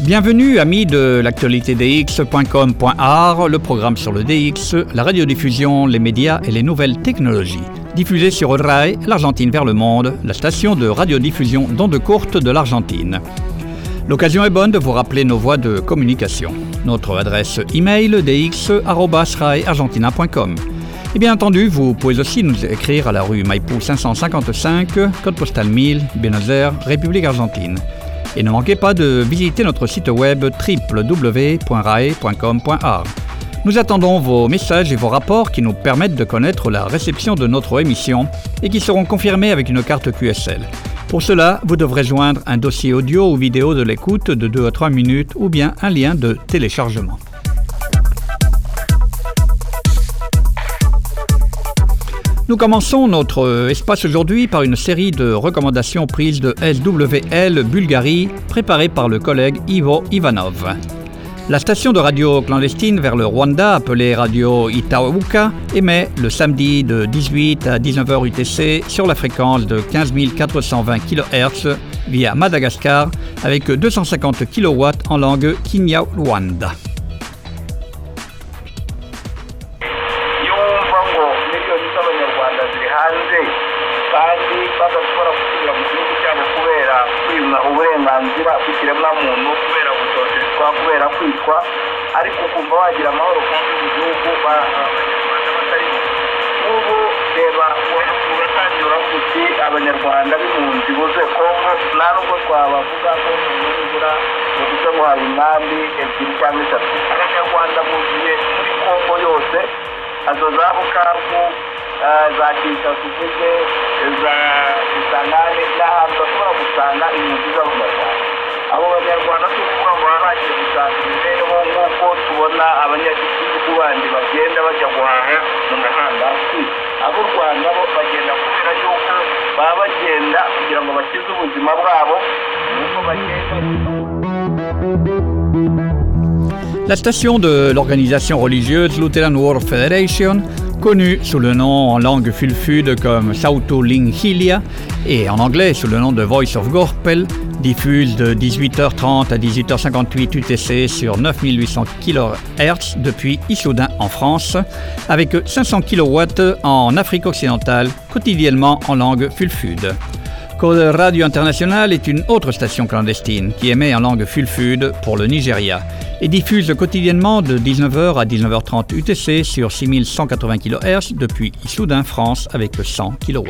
Bienvenue amis de l'actualité DX.com.ar, le programme sur le DX, la radiodiffusion, les médias et les nouvelles technologies. Diffusé sur RAI, l'Argentine vers le monde, la station de radiodiffusion d'ondes courtes de l'Argentine. L'occasion est bonne de vous rappeler nos voies de communication. Notre adresse email dx@raiargentina.com. Et bien entendu, vous pouvez aussi nous écrire à la rue Maipú 555, code postal 1000, Buenos Aires, République argentine. Et ne manquez pas de visiter notre site web www.rae.com.ar. Nous attendons vos messages et vos rapports qui nous permettent de connaître la réception de notre émission et qui seront confirmés avec une carte QSL. Pour cela, vous devrez joindre un dossier audio ou vidéo de l'écoute de 2 à 3 minutes ou bien un lien de téléchargement. Nous commençons notre espace aujourd'hui par une série de recommandations prises de SWL Bulgarie, préparées par le collègue Ivo Ivanov. La station de radio clandestine vers le Rwanda, appelée Radio Itaouka, émet le samedi de 18 à 19h UTC sur la fréquence de 15 420 kHz via Madagascar avec 250 kW en langue Kinyarwanda. kubera kwitwa ariko kumva wagira amahoro kandi igihugu batari ubu reba uratangira kuti abanyarwanda b'impunzi buze Kongo nta nubwo twabavuga ko n'ibura uburyo ngo hari inkambi ebyiri cyangwa eshatu abanyarwanda buzuye muri Kongo yose azo za Bukavu za Kinshasa tuvuge za Kisangani n'ahantu bashobora gusanga impunzi z'abanyarwanda. Abo banyarwanda tuvuga ngo bagiye gusanga imibereho nk'uko tubona abanyagihugu bandi bagenda bajya guhaha mu mahanga. Abo u Rwanda bo bagenda kubera yuko baba bagenda kugira ngo bakize ubuzima bwabo nuko bagenda. La station de l'organisation religieuse Lutheran World Federation, connue sous le nom en langue fulfude comme Sautu Linhilia et en anglais sous le nom de Voice of Gospel, diffuse de 18h30 à 18h58 UTC sur 9800 kHz depuis Issoudun en France, avec 500 kW en Afrique occidentale, quotidiennement en langue fulfude. Code Radio International est une autre station clandestine qui émet en langue fulfude pour le Nigeria et diffuse quotidiennement de 19h à 19h30 UTC sur 6180 kHz depuis Issoudun, France, avec 100 kW.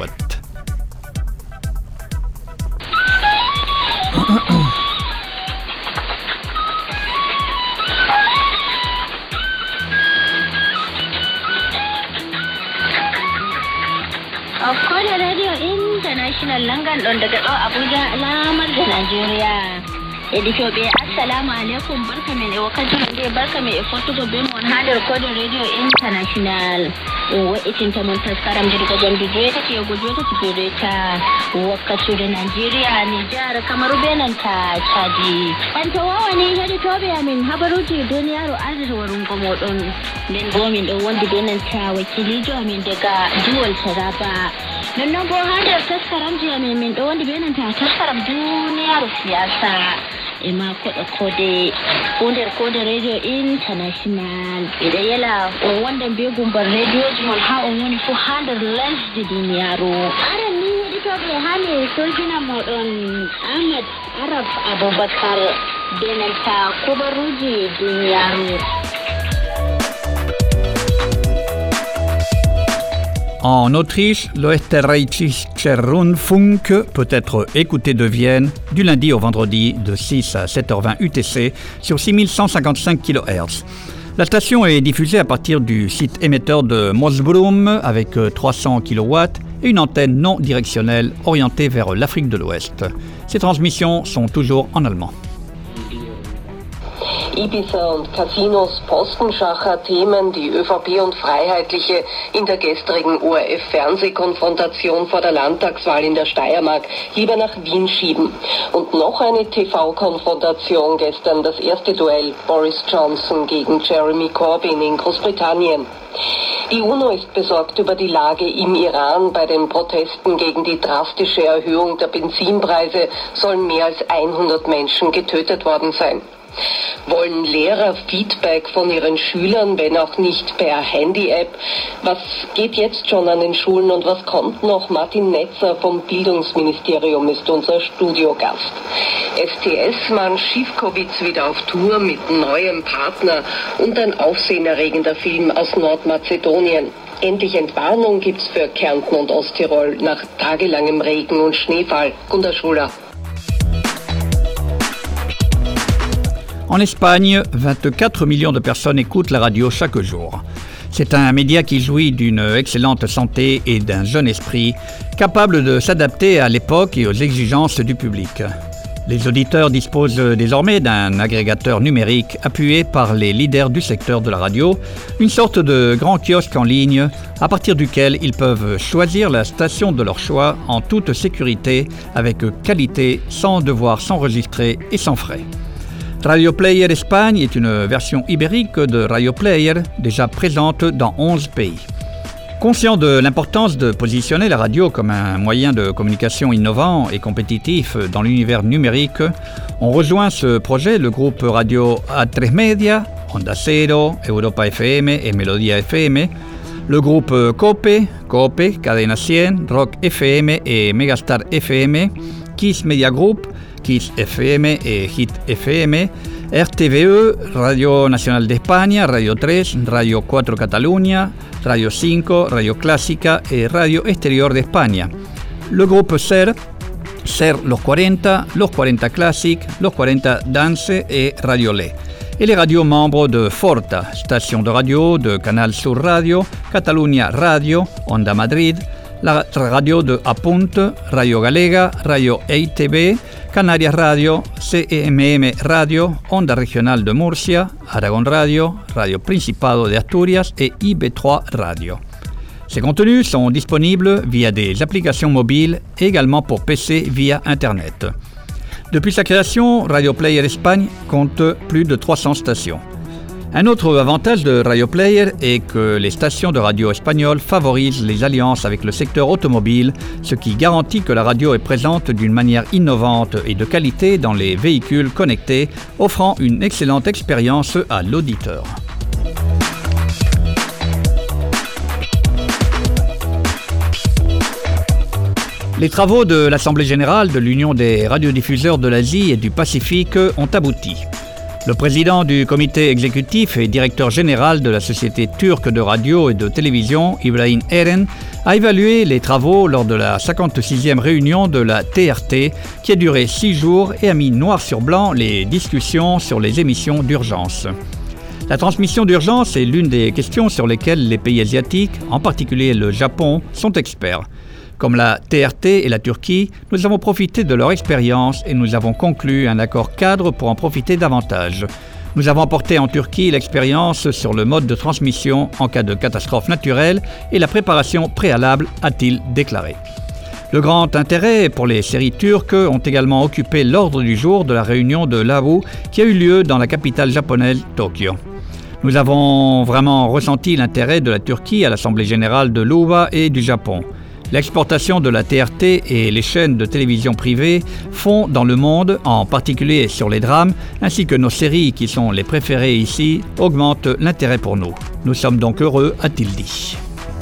Code Radio International Langan ɗon daga ɗo Abuja alamar da Najeriya. Editoɓe assalamu alaikum barkamen e wakkati hande barkamen e fottugo be mon ha nder Code Radio International. Wo'itinta mon taskaram daga jamdi joyetati e joyetati joyeta wakkatude Najeriya, Nijar, Kamaru be nanta Chadi. Ɓanto wawani heditoɓe amin habaruji duniyaru ardata warungo moɗon. Nden bo min ɗo wondi be nanta wakilijo amin daga Duwol Taraba. Nonnon bo ha nder taskaramji amin min ɗo wondi be nanta taskaram duniyaru siyasa. Ema kode nder Code Radio International ɓeɗo yela on wondan be gumbar radioji mon ha on woni fu ha nder lesdi duniyaru. Aran ni heɗitoɓe ha mi solfina moɗon Ahmed Arab Abubakar be nanta kubaruji duniyaru. En Autriche, l'Österreichischer Rundfunk peut être écouté de Vienne du lundi au vendredi de 6 à 7h20 UTC sur 6155 kHz. La station est diffusée à partir du site émetteur de Mosbrum avec 300 kW et une antenne non directionnelle orientée vers l'Afrique de l'Ouest. Ces transmissions sont toujours en allemand. Ibiza und Casinos, Postenschacher, Themen, die ÖVP und Freiheitliche in der gestrigen ORF-Fernsehkonfrontation vor der Landtagswahl in der Steiermark lieber nach Wien schieben. Und noch eine TV-Konfrontation gestern, das erste Duell Boris Johnson gegen Jeremy Corbyn in Großbritannien. Die UNO ist besorgt über die Lage im Iran. Bei den Protesten gegen die drastische Erhöhung der Benzinpreise sollen mehr als 100 Menschen getötet worden sein. Wollen Lehrer Feedback von ihren Schülern, wenn auch nicht per Handy-App? Was geht jetzt schon an den Schulen und was kommt noch? Martin Netzer vom Bildungsministerium ist unser Studiogast. STS-Mann Schifkowitz wieder auf Tour mit neuem Partner und ein aufsehenerregender Film aus Nordmazedonien. Endlich Entwarnung gibt's für Kärnten und Osttirol nach tagelangem Regen und Schneefall. Gunda Schuler. En Espagne, 24 millions de personnes écoutent la radio chaque jour. C'est un média qui jouit d'une excellente santé et d'un jeune esprit, capable de s'adapter à l'époque et aux exigences du public. Les auditeurs disposent désormais d'un agrégateur numérique appuyé par les leaders du secteur de la radio, une sorte de grand kiosque en ligne à partir duquel ils peuvent choisir la station de leur choix en toute sécurité, avec qualité, sans devoir s'enregistrer et sans frais. Radio Player Espagne est une version ibérique de Radio Player déjà présente dans 11 pays. Conscient de l'importance de positionner la radio comme un moyen de communication innovant et compétitif dans l'univers numérique, on rejoint ce projet le groupe radio A3 Media, Onda Cero, Europa FM et Melodia FM, le groupe Cope, Cadena 100, Rock FM et Megastar FM, Kiss Media Group, Kiss FM et Hit FM, RTVE, Radio Nacional de España, Radio 3, Radio 4 Catalunya, Radio 5, Radio Clásica et Radio Exterior de España. Le groupe SER Los 40 Classic, Los 40 Dance et Radio Le. Et les radios membres de Forta, station de radio de Canal Sur Radio, Catalunya Radio, Onda Madrid, la radio de Apunt, Radio Galega, Radio EITB, Canarias Radio, CMM Radio, Onda Regional de Murcia, Aragón Radio, Radio Principado de Asturias et IB3 Radio. Ces contenus sont disponibles via des applications mobiles et également pour PC via Internet. Depuis sa création, Radio Player Espagne compte plus de 300 stations. Un autre avantage de Radio Player est que les stations de radio espagnoles favorisent les alliances avec le secteur automobile, ce qui garantit que la radio est présente d'une manière innovante et de qualité dans les véhicules connectés, offrant une excellente expérience à l'auditeur. Les travaux de l'Assemblée générale de l'Union des radiodiffuseurs de l'Asie et du Pacifique ont abouti. Le président du comité exécutif et directeur général de la Société turque de radio et de télévision, Ibrahim Eren, a évalué les travaux lors de la 56e réunion de la TRT qui a duré 6 jours et a mis noir sur blanc les discussions sur les émissions d'urgence. La transmission d'urgence est l'une des questions sur lesquelles les pays asiatiques, en particulier le Japon, sont experts. Comme la TRT et la Turquie, nous avons profité de leur expérience et nous avons conclu un accord cadre pour en profiter davantage. Nous avons apporté en Turquie l'expérience sur le mode de transmission en cas de catastrophe naturelle et la préparation préalable, a-t-il déclaré. Le grand intérêt pour les séries turques ont également occupé l'ordre du jour de la réunion de l'AWU qui a eu lieu dans la capitale japonaise, Tokyo. Nous avons vraiment ressenti l'intérêt de la Turquie à l'Assemblée générale de l'UBA et du Japon. L'exportation de la TRT et les chaînes de télévision privées font dans le monde, en particulier sur les drames, ainsi que nos séries qui sont les préférées ici, augmentent l'intérêt pour nous. Nous sommes donc heureux, a-t-il dit.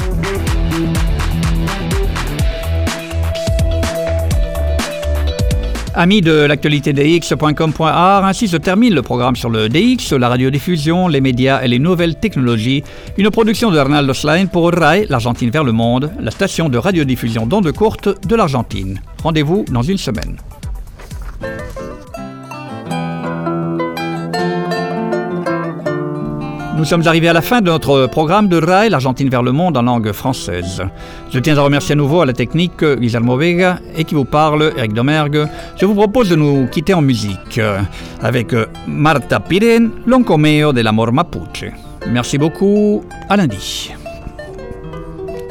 Amis de l'actualité DX.com.ar, ainsi se termine le programme sur le DX, la radiodiffusion, les médias et les nouvelles technologies. Une production de Arnaldo Schlein pour RAI, l'Argentine vers le monde, la station de radiodiffusion d'ondes courtes de l'Argentine. Rendez-vous dans une semaine. Nous sommes arrivés à la fin de notre programme de RAI, l'Argentine vers le monde en langue française. Je tiens à remercier à nouveau à la technique Guillermo Vega et qui vous parle, Eric Domergue. Je vous propose de nous quitter en musique avec Marta Piren, Loncomeo de l'Amor Mapuche. Merci beaucoup, à lundi.